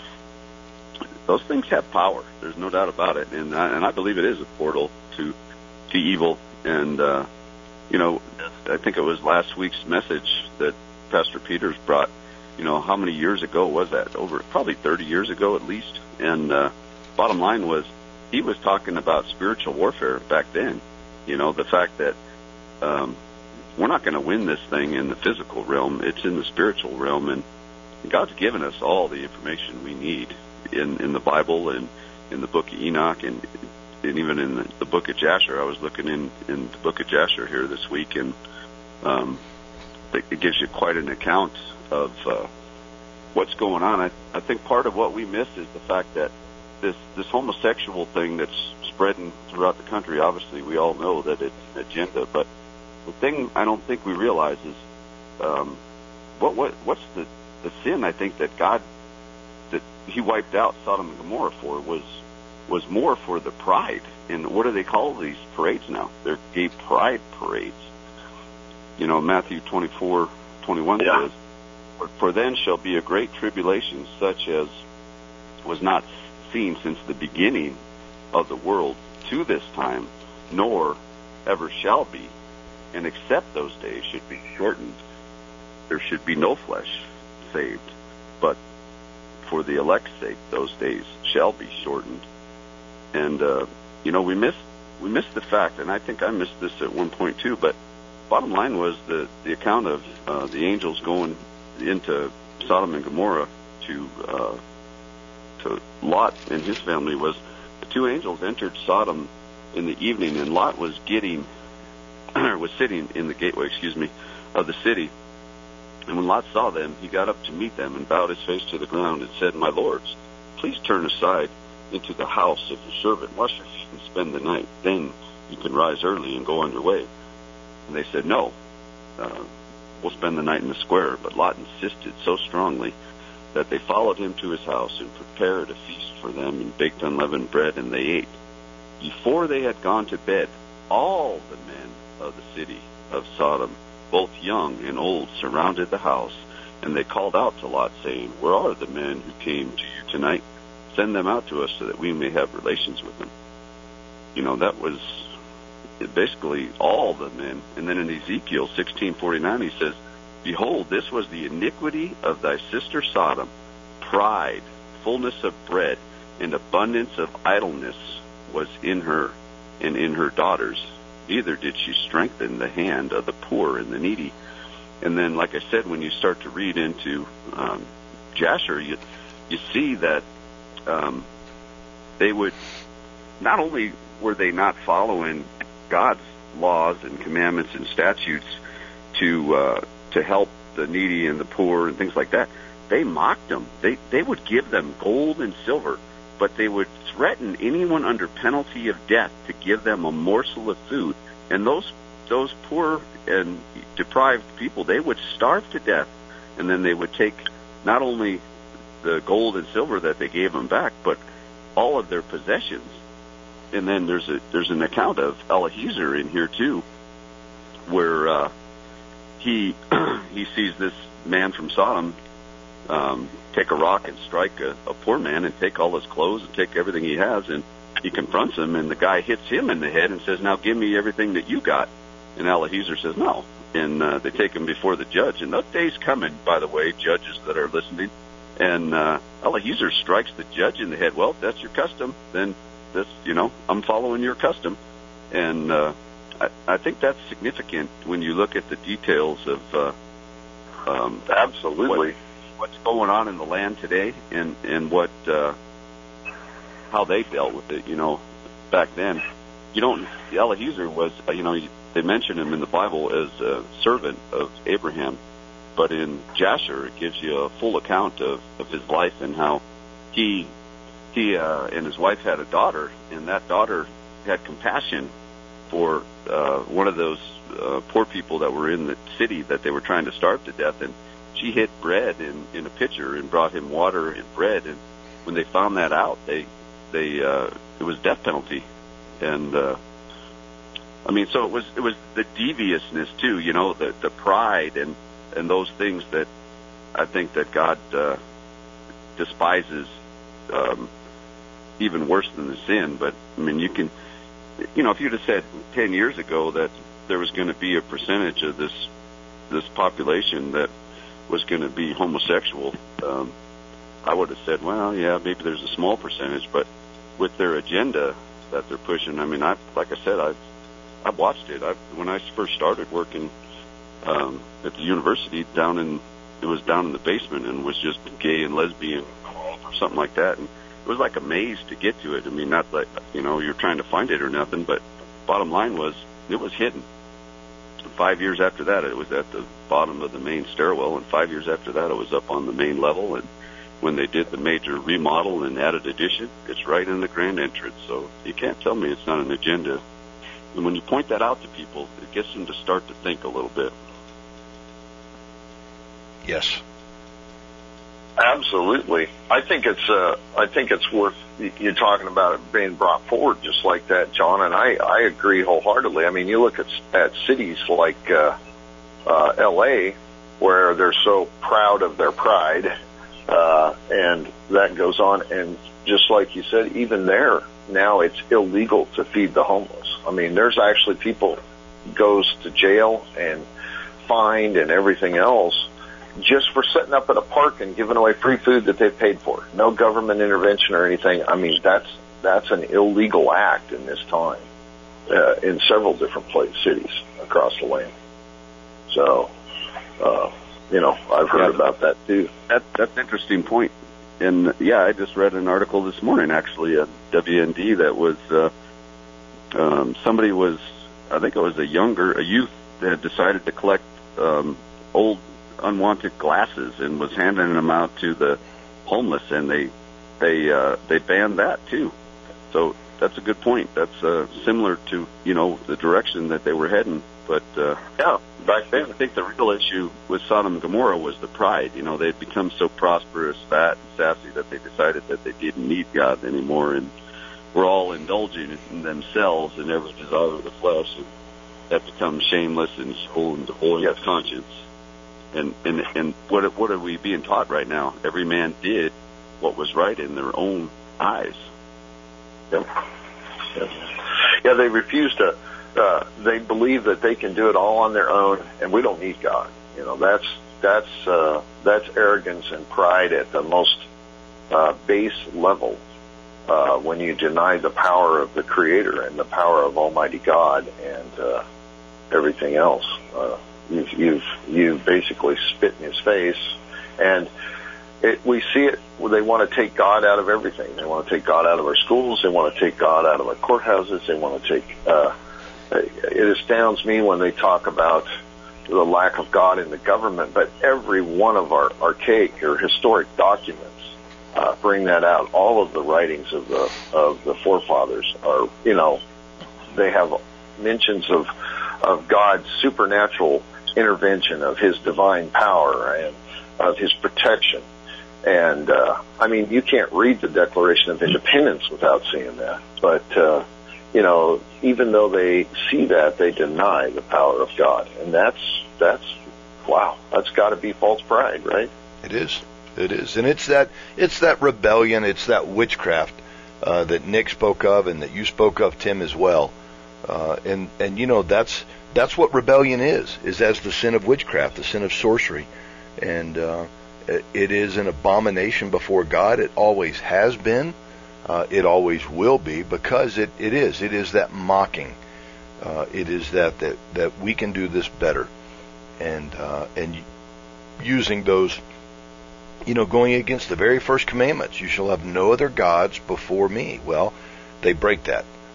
those things have power. There's no doubt about it, and I, and I believe it is a portal to to evil. And uh, you know, I think it was last week's message that Pastor Peters brought. You know, how many years ago was that? Over probably thirty years ago at least. And uh, bottom line was, he was talking about spiritual warfare back then. You know, the fact that um, we're not going to win this thing in the physical realm; it's in the spiritual realm, and God's given us all the information we need in, in the Bible and in the book of Enoch and, and even in the, the book of Jasher. I was looking in, in the book of Jasher here this week, and um, it, it gives you quite an account of uh, what's going on. I, I think part of what we miss is the fact that this, this homosexual thing that's spreading throughout the country, obviously we all know that it's an agenda, but the thing I don't think we realize is um, what, what what's the The sin, I think, that God, that he wiped out Sodom and Gomorrah for was was more for the pride. And what do they call these parades now? They're gay pride parades. You know, Matthew twenty-four twenty-one yeah. says, for, for then shall be a great tribulation such as was not seen since the beginning of the world to this time, nor ever shall be. And except those days should be shortened, there should be no flesh saved, but for the elect's sake, those days shall be shortened. And uh, you know, we missed we missed the fact, and I think I missed this at one point too. But bottom line was the the account of uh, the angels going into Sodom and Gomorrah to uh, to Lot and his family was the two angels entered Sodom in the evening, and Lot was getting was sitting in the gateway, excuse me, of the city. And when Lot saw them, he got up to meet them and bowed his face to the ground and said, "My lords, please turn aside into the house of your servant. Wash your feet and spend the night. Then you can rise early and go on your way." And they said, "No, uh, we'll spend the night in the square." But Lot insisted so strongly that they followed him to his house and prepared a feast for them and baked unleavened bread, and they ate. Before they had gone to bed, all the men of the city of Sodom, both young and old, surrounded the house, and they called out to Lot, saying, "Where are the men who came to you tonight? Send them out to us so that we may have relations with them." You know, that was basically all the men. And then in Ezekiel sixteen forty-nine, he says, "Behold, this was the iniquity of thy sister Sodom, pride, fullness of bread, and abundance of idleness was in her and in her daughters. Neither did she strengthen the hand of the poor and the needy." And then, like I said, when you start to read into um, Jasher, you, you see that um, they would, not only were they not following God's laws and commandments and statutes to uh, to help the needy and the poor and things like that, they mocked them. They they would give them gold and silver, but they would threaten anyone under penalty of death to give them a morsel of food. And those those poor and deprived people, they would starve to death, and then they would take not only the gold and silver that they gave them back, but all of their possessions. And then there's a there's an account of Eliezer in here too, where uh, he he sees this man from Sodom um, take a rock and strike a, a poor man and take all his clothes and take everything he has, and he confronts him, and the guy hits him in the head and says, "Now give me everything that you got." And Eliezer says, "No." And uh, they take him before the judge. And that day's coming, by the way, judges that are listening. And uh, Eliezer strikes the judge in the head. "Well, if that's your custom, then this, you know, I'm following your custom." And uh, I, I think that's significant when you look at the details of uh, um, absolutely what, what's going on in the land today, and and what uh, how they dealt with it. You know, back then, you don't, Eliezer was, uh, you know, they mention him in the Bible as a servant of Abraham, but in Jasher it gives you a full account of, of his life and how he he uh, and his wife had a daughter, and that daughter had compassion for uh, one of those uh, poor people that were in the city that they were trying to starve to death, and she hid bread in, in a pitcher and brought him water and bread, and when they found that out, they they uh, it was death penalty, and uh, I mean, so it was it was the deviousness too, you know, the the pride and and those things that I think that God uh, despises um, even worse than the sin. But I mean, you can, you know, if you'd have said ten years ago that there was going to be a percentage of this this population that was going to be homosexual, um, I would have said, well, yeah, maybe there's a small percentage, but with their agenda that they're pushing, I mean, I like I said, I've I've watched it. I when I first started working um, at the university down in it was down in the basement and was just gay and lesbian or something like that, and it was like a maze to get to it. I mean, not like, you know, you're trying to find it or nothing, but bottom line was it was hidden. Five years after that, it was at the bottom of the main stairwell, and five years after that, it was up on the main level. And when they did the major remodel and added addition, it's right in the grand entrance. So you can't tell me it's not an agenda. And when you point that out to people, it gets them to start to think a little bit. Yes. Absolutely. I think it's uh, I think it's worth you talking about it being brought forward just like that, John. And I, I agree wholeheartedly. I mean, you look at at cities like uh, uh, L A, where they're so proud of their pride, uh, and that goes on. And just like you said, even there now it's illegal to feed the homeless. I mean, there's actually people goes to jail and fined and everything else just for setting up at a park and giving away free food that they've paid for. No government intervention or anything. I mean, that's that's an illegal act in this time uh, in several different place, cities across the land. So, uh, you know, I've heard yeah, about that too. That, that's an interesting point. And, yeah, I just read an article this morning, actually, at W N D that was uh, um, somebody was, I think it was a younger, a youth that had decided to collect um, old unwanted glasses and was handing them out to the homeless, and they they uh, they banned that too. So that's a good point. That's uh, similar to, you know, the direction that they were heading. But uh, yeah, back then I think the real issue with Sodom and Gomorrah was the pride. You know, they'd become so prosperous, fat, and sassy that they decided that they didn't need God anymore, and were all indulging in themselves and every desire of the flesh, and that becomes shameless and evil and devoid yes. of conscience. And, and and what what are we being taught right now? Every man did what was right in their own eyes. Yep. Yep. Yeah, they refuse to. Uh, they believe that they can do it all on their own, and we don't need God. You know, that's that's uh, that's arrogance and pride at the most uh, base level. Uh, when you deny the power of the Creator and the power of Almighty God and uh, everything else. Uh, You've, you've, you've basically spit in his face, and it, we see it. They want to take God out of everything. They want to take God out of our schools. They want to take God out of our courthouses. They want to take, uh, it astounds me when they talk about the lack of God in the government, but every one of our archaic or historic documents uh, bring that out. All of the writings of the, of the forefathers are, you know, they have mentions of, of God's supernatural intervention, of his divine power and of his protection. And, uh, I mean, you can't read the Declaration of Independence without seeing that. But, uh, you know, even though they see that, they deny the power of God. And that's, that's, wow, that's got to be false pride, right? It is. It is. And it's that, it's that rebellion, it's that witchcraft, uh, that Nick spoke of and that you spoke of, Tim, as well. Uh, and, and, you know, that's, that's what rebellion is, is as the sin of witchcraft, the sin of sorcery. And, uh, it, it is an abomination before God. It always has been. Uh, it always will be, because it, it is. It is that mocking. Uh, it is that, that, that we can do this better. And, uh, and using those, you know, going against the very first commandments. You shall have no other gods before me. Well, they break that.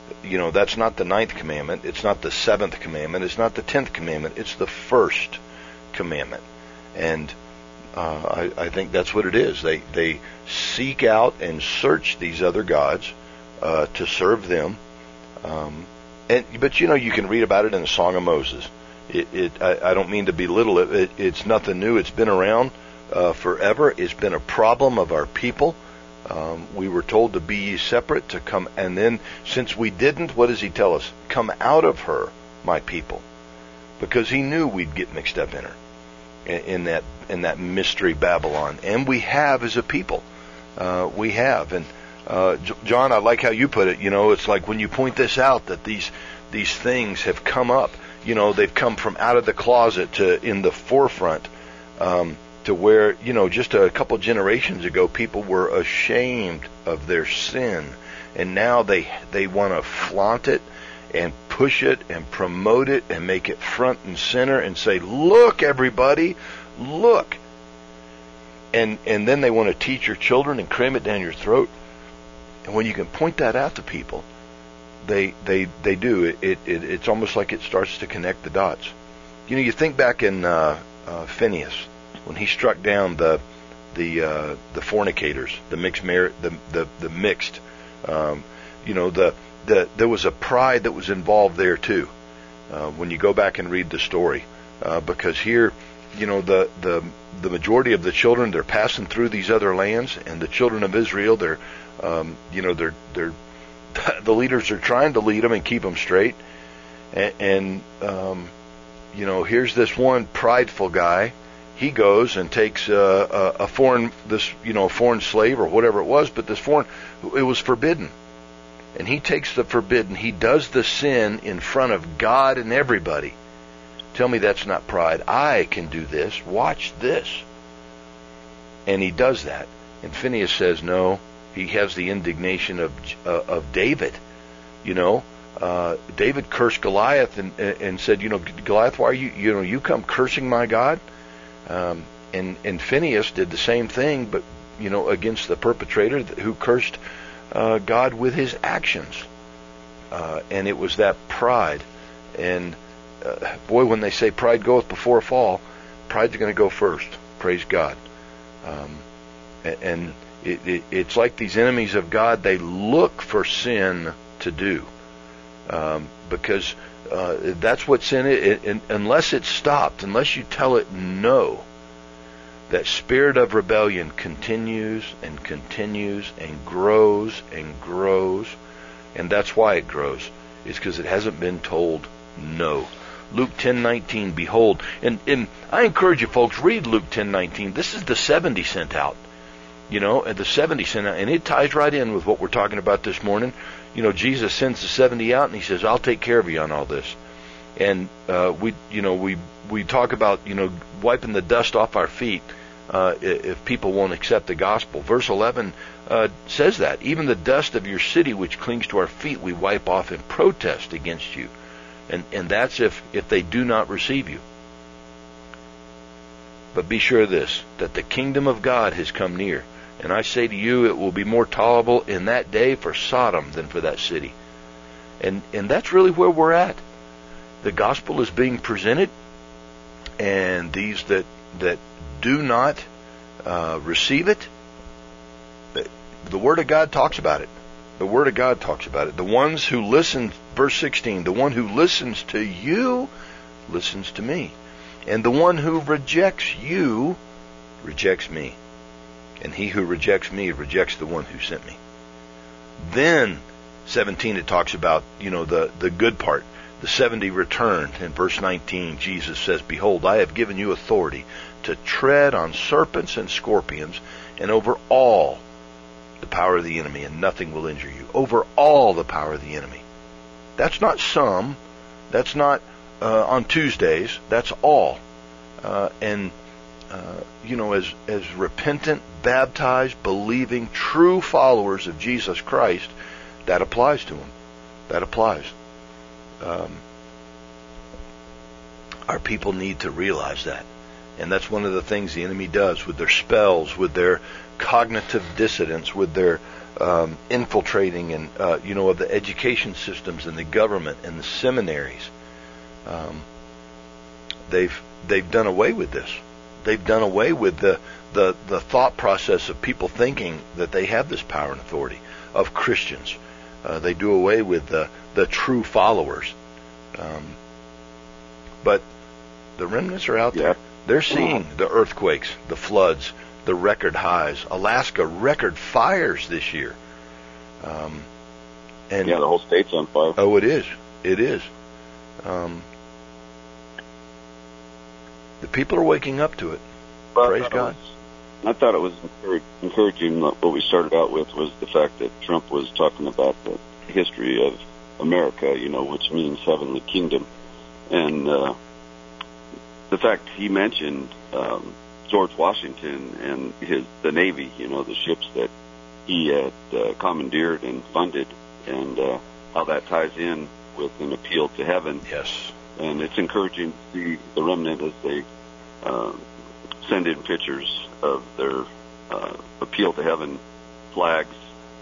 You know, that's not the ninth commandment. It's not the seventh commandment. It's not the tenth commandment. It's the first commandment. And uh, I, I think that's what it is. They they seek out and search these other gods uh, to serve them. Um, and but you know, you can read about it in the Song of Moses. It, it I, I don't mean to belittle it. it. It's nothing new. It's been around uh, forever. It's been a problem of our people. Um, we were told to be ye separate, to come, and then since we didn't, what does he tell us? Come out of her, my people, because he knew we'd get mixed up in her, in, in that in that mystery Babylon, and we have as a people, uh, we have. And uh, John, I like how you put it. You know, it's like when you point this out that these these things have come up. You know, they've come from out of the closet to in the forefront. Um, to where, you know, just a couple generations ago, people were ashamed of their sin, and now they they want to flaunt it and push it and promote it and make it front and center and say, look, everybody, look. And and then they want to teach your children and cram it down your throat. And when you can point that out to people, they they they do. It, it, it it's almost like it starts to connect the dots. You know, you think back in uh, uh, Phineas, when he struck down the the uh, the fornicators, the mixed mar- the the the mixed, um, you know, the the there was a pride that was involved there too. Uh, when you go back and read the story, uh, because here, you know, the the the majority of the children, they're passing through these other lands, and the children of Israel, they're, um, you know, they're they're the leaders are trying to lead them and keep them straight, and, and um, you know, here's this one prideful guy. He goes and takes uh, a, a foreign, this, you know, a foreign slave or whatever it was, but this foreign, it was forbidden. And he takes the forbidden, he does the sin in front of God and everybody. Tell me that's not pride. I can do this. Watch this. And he does that. And Phineas says, no, he has the indignation of uh, of David. You know, uh, David cursed Goliath and, and said, you know, Goliath, why are you, you know, you come cursing my God? Um, and, and Phineas did the same thing, but, you know, against the perpetrator who cursed uh, God with his actions. Uh, and it was that pride. And, uh, boy, when they say pride goeth before a fall, pride's going to go first. Praise God. Um, and it, it, it's like these enemies of God, they look for sin to do. Um, because Uh, that's what sin is. It, it, unless it's stopped, unless you tell it no, that spirit of rebellion continues and continues and grows and grows, and that's why it grows. It's because it hasn't been told no. Luke ten nineteen, behold, and, and I encourage you folks, read Luke ten nineteen. This is the seventy sent out, you know, and the seventy sent out, and it ties right in with what we're talking about this morning. You know, Jesus sends the seventy out, and he says, I'll take care of you on all this. And uh, we, you know, we we talk about, you know, wiping the dust off our feet uh, if people won't accept the gospel. Verse eleven uh, says that. Even the dust of your city which clings to our feet we wipe off in protest against you. And, and that's if, if they do not receive you. But be sure of this, that the kingdom of God has come near. And I say to you, it will be more tolerable in that day for Sodom than for that city. And and that's really where we're at. The gospel is being presented, and these that that do not uh, receive it, the, the Word of God talks about it. The Word of God talks about it. The ones who listen, verse sixteen, the one who listens to you listens to me. And the one who rejects you rejects me. And he who rejects me rejects the one who sent me. Then, seventeen, it talks about, you know, the, the good part. The seventy returned. In verse nineteen, Jesus says, behold, I have given you authority to tread on serpents and scorpions, and over all the power of the enemy, and nothing will injure you. Over all the power of the enemy. That's not some. That's not uh, on Tuesdays. That's all. Uh, and, uh, you know, as, as repentant, baptized, believing, true followers of Jesus Christ, that applies to them. That applies. Um, our people need to realize that. And that's one of the things the enemy does with their spells, with their cognitive dissonance, with their um, infiltrating and, uh, you know, of the education systems and the government and the seminaries. Um, they've they've done away with this. They've done away with the, the, the thought process of people thinking that they have this power and authority, of Christians. Uh, they do away with the, the true followers. Um, but the remnants are out there. Yeah. They're seeing the earthquakes, the floods, the record highs. Alaska record fires this year. Um, and yeah, the whole state's on fire. Oh, it is. It is. Um, the people are waking up to it. But Praise I God. Was, I thought it was encourage, encouraging. What we started out with was the fact that Trump was talking about the history of America, you know, which means heavenly kingdom. And uh, the fact he mentioned um, George Washington and his the Navy, you know, the ships that he had uh, commandeered and funded, and uh, how that ties in with an appeal to heaven. Yes. And it's encouraging to see the remnant as they uh, send in pictures of their uh, appeal to heaven flags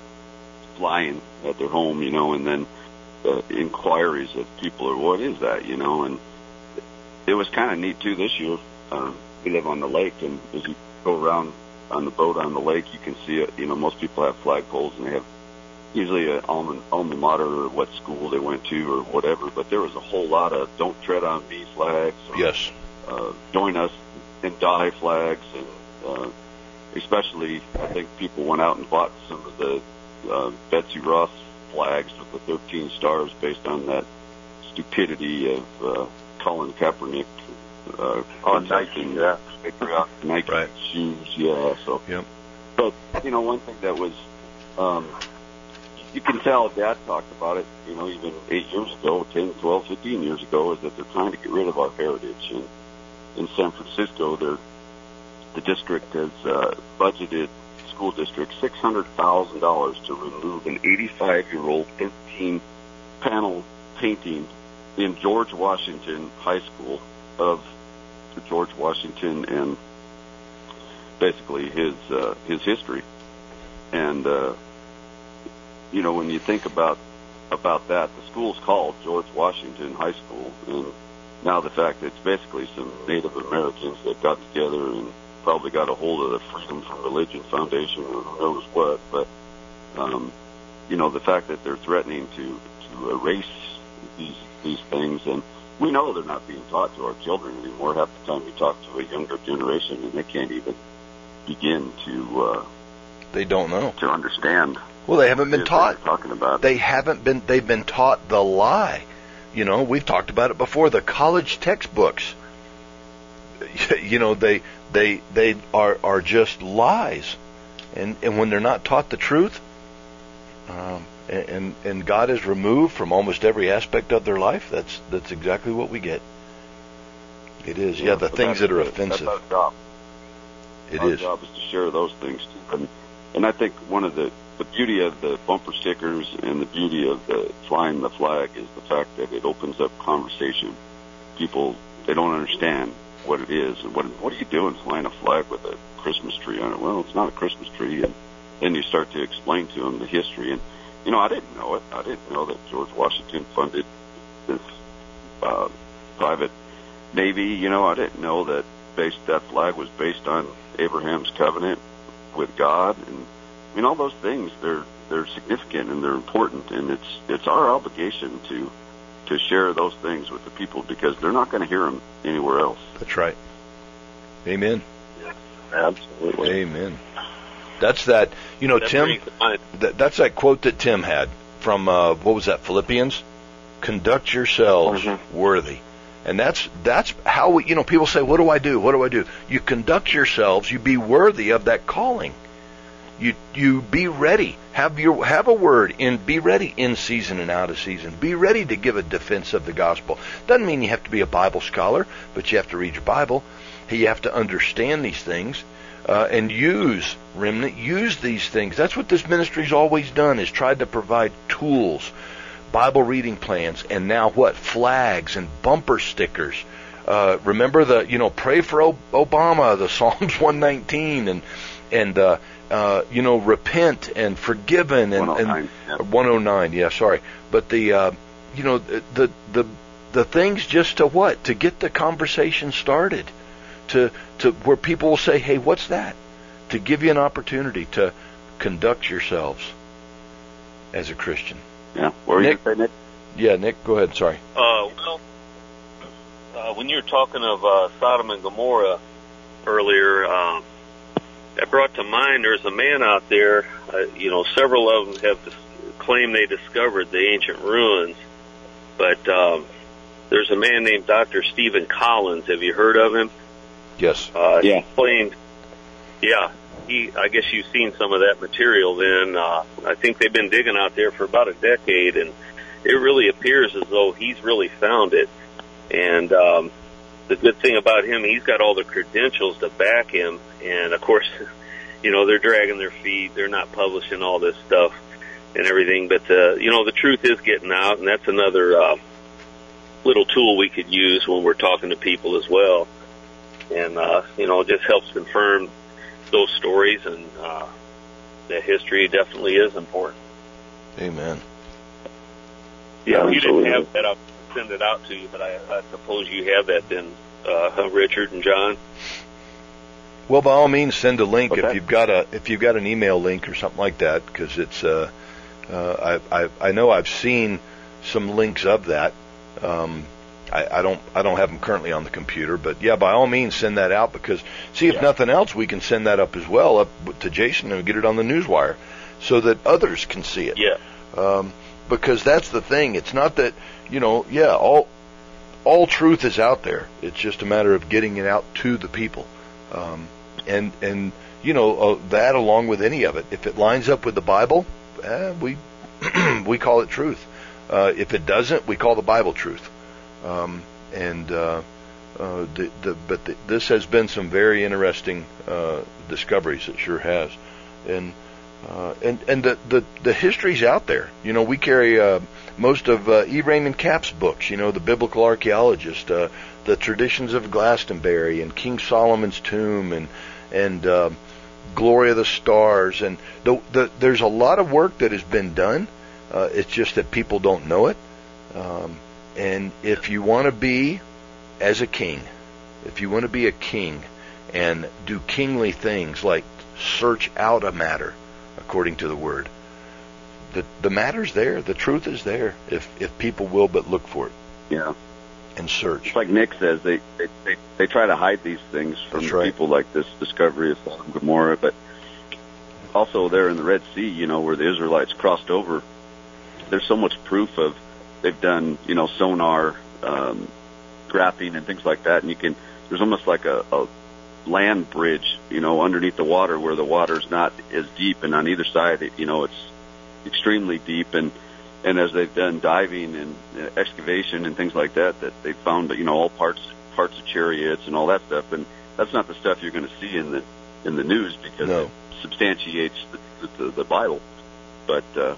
flying at their home, you know, and then uh, inquiries of people are, what is that, you know, and it was kind of neat too this year. Uh, we live on the lake, and as you go around on the boat on the lake, you can see it. You know, most people have flagpoles, and they have usually an alma, alma mater or what school they went to or whatever. But there was a whole lot of "Don't Tread on Me" flags. Or, Yes. Uh, join us and die flags, and uh, especially I think people went out and bought some of the uh, Betsy Ross flags with the thirteen stars based on that stupidity of uh, Colin Kaepernick. Uh, On Nike, yeah. Nike Right. shoes, yeah. So, Yep. but you know, one thing that was, um, you can tell Dad talked about it, you know, even eight years ago, ten, twelve, fifteen years ago, is that they're trying to get rid of our heritage. And in San Francisco, they're, the district has uh, budgeted school district six hundred thousand dollars to remove an eighty-five-year-old thirteen panel painting in George Washington High School of George Washington and basically his uh, his history. And uh, you know, when you think about about that, the school's called George Washington High School, and now the fact that it's basically some Native Americans that got together and probably got a hold of the Freedom from Religion Foundation or who knows what, but um, you know, the fact that they're threatening to to erase these these things, and we know they're not being taught to our children anymore. Half the time you talk to a younger generation, and they can't even begin to uh, They don't know. to understand. Well, they haven't been what taught. they're talking about. They haven't been. They've been taught the lie. You know, we've talked about it before. The college textbooks. You know, they they they are are just lies, and and when they're not taught the truth, um, and and God is removed from almost every aspect of their life, that's that's exactly what we get. It is, yeah, the so things that are that's- offensive. That's our job. It our is. job is to share those things too. And, and I think one of the the beauty of the bumper stickers and the beauty of the flying the flag is the fact that it opens up conversation. People, they don't understand what it is and what what are you doing flying a flag with a Christmas tree on it? Well, it's not a Christmas tree, and then you start to explain to them the history. And you know, I didn't know it. I didn't know that George Washington funded this uh, private Navy. You know, I didn't know that based that flag was based on Abraham's covenant with God. And I mean, all those things, they're they're significant and they're important, and it's it's our obligation to to share those things with the people because they're not going to hear them anywhere else. That's right. Amen. Absolutely. Amen. That's that. You know, That Tim. brings to mind- That, that's that quote that Tim had from uh, what was that? Philippians. Conduct yourselves Mm-hmm. worthy. And that's that's how we. You know, people say, "What do I do? What do I do?" You conduct yourselves. You be worthy of that calling. You you be ready. Have your have a word in. Be ready in season and out of season. Be ready to give a defense of the gospel. Doesn't mean you have to be a Bible scholar, but you have to read your Bible. You have to understand these things uh, and use remnant. Use these things. That's what this ministry's always done: is tried to provide tools, Bible reading plans, and now what? Flags and bumper stickers uh, remember the, you know, pray for o- Obama, the Psalms one nineteen, and and uh, uh, you know, repent and forgiven, and, one oh nine, and yeah. one oh nine, yeah, sorry, but the uh, you know, the the the things just to what to get the conversation started, to to where people will say, hey, what's that? To give you an opportunity to conduct yourselves as a Christian. Yeah. Where Nick, you say, Nick? Yeah, Nick, go ahead. Sorry. Uh, well, uh, when you were talking of uh, Sodom and Gomorrah earlier, uh, that brought to mind there's a man out there. Uh, you know, several of them have dis- claimed they discovered the ancient ruins, but um, there's a man named Doctor Stephen Collins. Have you heard of him? Yes. Uh, Yeah. He claimed, yeah. He, I guess you've seen some of that material then. Uh, I think they've been digging out there for about a decade, and it really appears as though he's really found it. And um, the good thing about him, he's got all the credentials to back him. And, of course, you know, they're dragging their feet. They're not publishing all this stuff and everything. But, uh, you know, the truth is getting out, and that's another uh, little tool we could use when we're talking to people as well. And, uh, you know, it just helps confirm those stories, and uh, that history definitely is important. Amen. Yeah, if you didn't Absolutely. have that, I'll send it out to you, but I, I suppose you have that then, uh, Richard and John. Well, by all means, send a link Okay. if you've got a if you've got an email link or something like that, because it's uh, uh, I, I I know I've seen some links of that. Um, I, I don't I don't have them currently on the computer, but yeah, by all means, send that out, because see if Yeah. nothing else, we can send that up as well up to Jason and get it on the newswire so that others can see it. Yeah. Um, because that's the thing. It's not that, you know, yeah, all all truth is out there. It's just a matter of getting it out to the people. Um, and, and you know, uh, that along with any of it. If it lines up with the Bible, eh, we we call it truth. Uh, if it doesn't, we call the Bible truth. Um, and uh, uh, the, the, but the, this has been some very interesting uh, discoveries. It sure has. And Uh, and and the, the the history's out there. You know, we carry uh, most of uh, E. Raymond Capp's books. You know, the Biblical Archaeologist, uh, the Traditions of Glastonbury, and King Solomon's Tomb, and and uh, Glory of the Stars. And the, the, there's a lot of work that has been done. Uh, it's just that people don't know it. Um, and if you want to be as a king, if you want to be a king and do kingly things like search out a matter, according to the Word, the the matter's there. The truth is there. If if people will but look for it, Yeah. and search. It's like Nick says, they they, they, they try to hide these things from That's right. people like this discovery of Sodom and Gomorrah, but also there in the Red Sea, you know, where the Israelites crossed over, there's so much proof of they've done, you know, sonar, um, graphing and things like that, and you can, there's almost like a, a land bridge, you know, underneath the water where the water's not as deep, and on either side, it, you know, it's extremely deep, and and as they've done diving and uh, excavation and things like that, that they've found, you know, all parts parts of chariots and all that stuff, and that's not the stuff you're going to see in the in the news because No. it substantiates the, the, the Bible. But uh,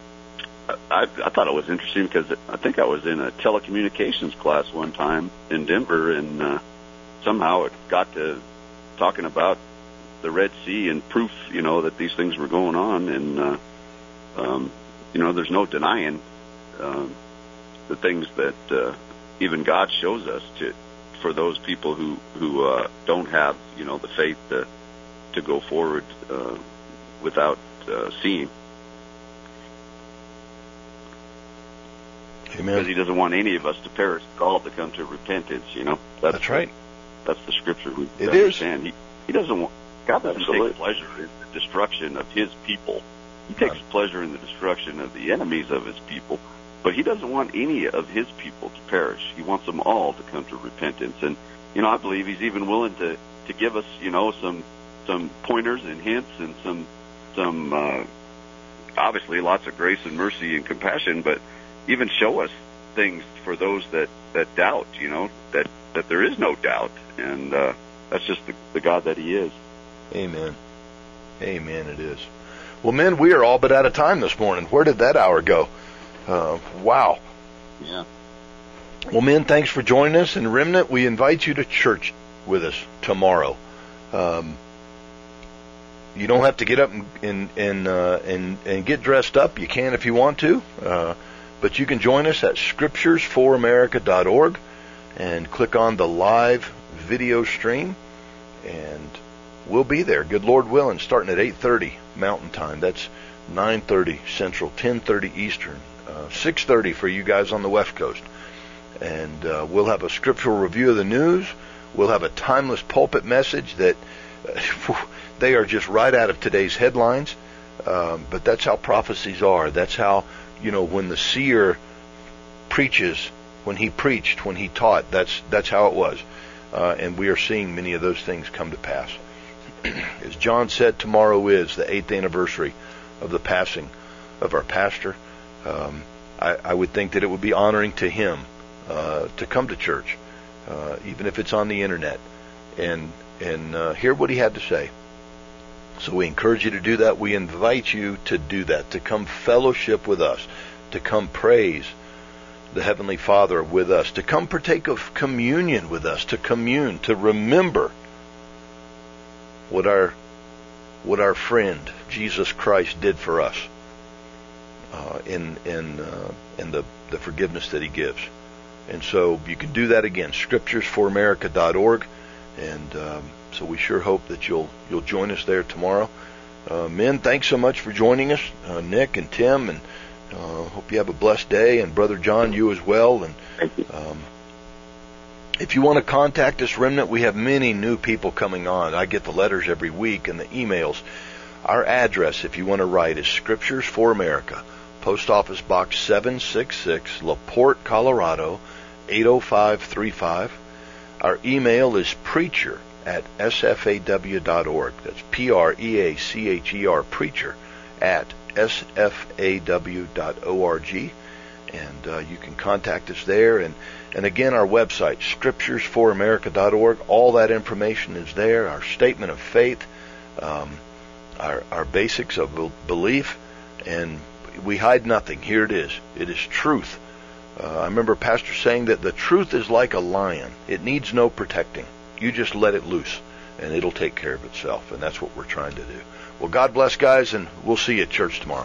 I, I thought it was interesting because I think I was in a telecommunications class one time in Denver, and uh, somehow it got to talking about the Red Sea and proof, you know, that these things were going on, and uh, um, you know, there's no denying um, the things that uh, even God shows us to for those people who who uh, don't have, you know, the faith to to go forward uh, without uh, seeing. Amen. Because He doesn't want any of us to perish, called to come to repentance. You know, that's, That's right. That's the scripture we It understand. He He doesn't want God doesn't Absolutely. take pleasure in the destruction of His people. He takes Right. pleasure in the destruction of the enemies of His people, but He doesn't want any of His people to perish. He wants them all to come to repentance. And you know, I believe He's even willing to to give us, you know, some some pointers and hints and some some uh, obviously lots of grace and mercy and compassion, but even show us things for those that that doubt. You know, that that there is no doubt, and uh, that's just the, the God that He is. Amen. Amen. It is. Well, men, we are all but out of time this morning. Where did that hour go? Uh, wow. Yeah. Well, men, thanks for joining us. And Remnant, we invite you to church with us tomorrow. Um, you don't have to get up and and and, uh, and and get dressed up. You can if you want to, uh, but you can join us at scriptures for america dot org and click on the live video stream, and we'll be there. Good Lord willing, starting at eight thirty Mountain Time. That's nine thirty Central, ten thirty Eastern, uh, six thirty for you guys on the West Coast. And uh, we'll have a scriptural review of the news. We'll have a timeless pulpit message that uh, they are just right out of today's headlines. Um, but that's how prophecies are. That's how, you know, when the seer preaches, when he preached, when he taught, that's that's how it was. Uh, and we are seeing many of those things come to pass. As John said, tomorrow is the eighth anniversary of the passing of our pastor. Um, I, I would think that it would be honoring to him uh, to come to church, uh, even if it's on the internet, and and uh, hear what he had to say. So we encourage you to do that. We invite you to do that, to come fellowship with us, to come praise the Heavenly Father with us, to come partake of communion with us, to commune, to remember what our what our friend Jesus Christ did for us uh, in in uh, in the the forgiveness that He gives. And so you can do that again, scriptures for america dot org, and um, so we sure hope that you'll you'll join us there tomorrow. Uh, men, thanks so much for joining us, uh, Nick and Tim, and uh, hope you have a blessed day. And Brother John, you as well. And Thank you. Um, if you want to contact us, Remnant, we have many new people coming on. I get the letters every week and the emails. Our address, if you want to write, is Scriptures for America, Post Office Box seven sixty-six, La Porte, Colorado, eight oh five three five. Our email is preacher at s f a w dot org. That's P R E A C H E R, preacher at s f a w dot org. And uh, you can contact us there. And, and again, our website, scriptures for america dot org. All that information is there. Our statement of faith, um, our, our basics of belief, and we hide nothing. Here it is. It is truth. Uh, I remember Pastor saying that the truth is like a lion. It needs no protecting. You just let it loose, and it'll take care of itself. And that's what we're trying to do. Well, God bless, guys, and we'll see you at church tomorrow.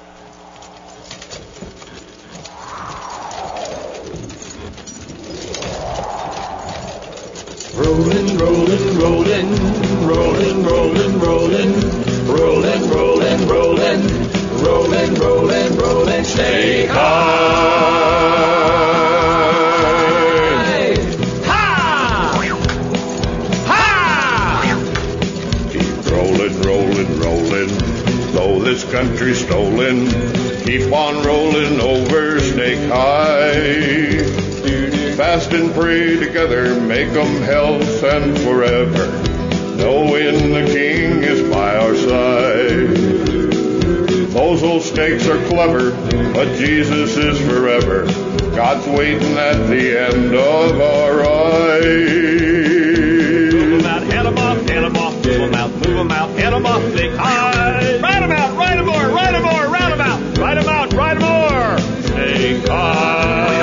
Rolling, rolling, rolling, rolling, rolling, rolling, rolling, rolling, rolling, rolling, rolling, rolling, stay high. Ha! Ha! Keep rolling, rolling, rolling, though this country's stolen. Keep on rolling over Snake High. Fast and pray together, make 'em health and forever, knowing the King is by our side. Those old snakes are clever, but Jesus is forever. God's waiting at the end of our ride. Move 'em out, head 'em off, head 'em off, move 'em out, move 'em out, head 'em off, Snake High. Ride 'em out, ride 'em more, ride 'em more, round 'em out, ride 'em out, ride 'em more, Snake High.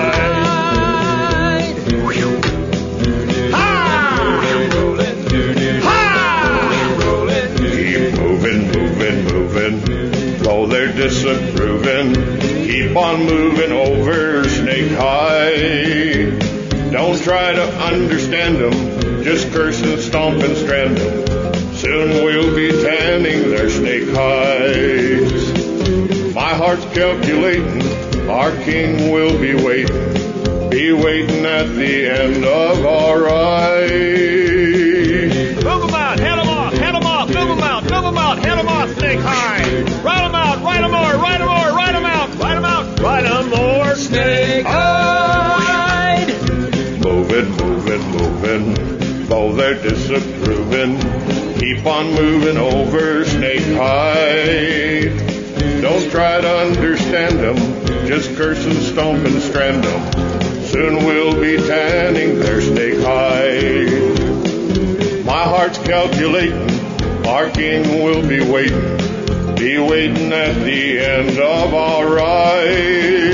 Though they're disapproving, keep on moving over Snake High. Don't try to understand them, just curse and stomp and strand them. Soon we'll be tanning their snake hides. My heart's calculating, our King will be waiting, be waiting at the end of our ride. Move 'em out, head 'em off, head 'em off, move 'em out, move 'em out, head 'em off, Snake High. Ride 'em out, ride 'em more, ride 'em more, ride 'em out, ride 'em out, ride 'em more, Snake High. Moving, moving, moving, though they're disapproving, keep on moving over Snake High. Don't try to understand them, just curse and stomp and strand them. Soon we'll be tanning their Snake High. My heart's calculating, our King will be waiting, be waiting at the end of our ride.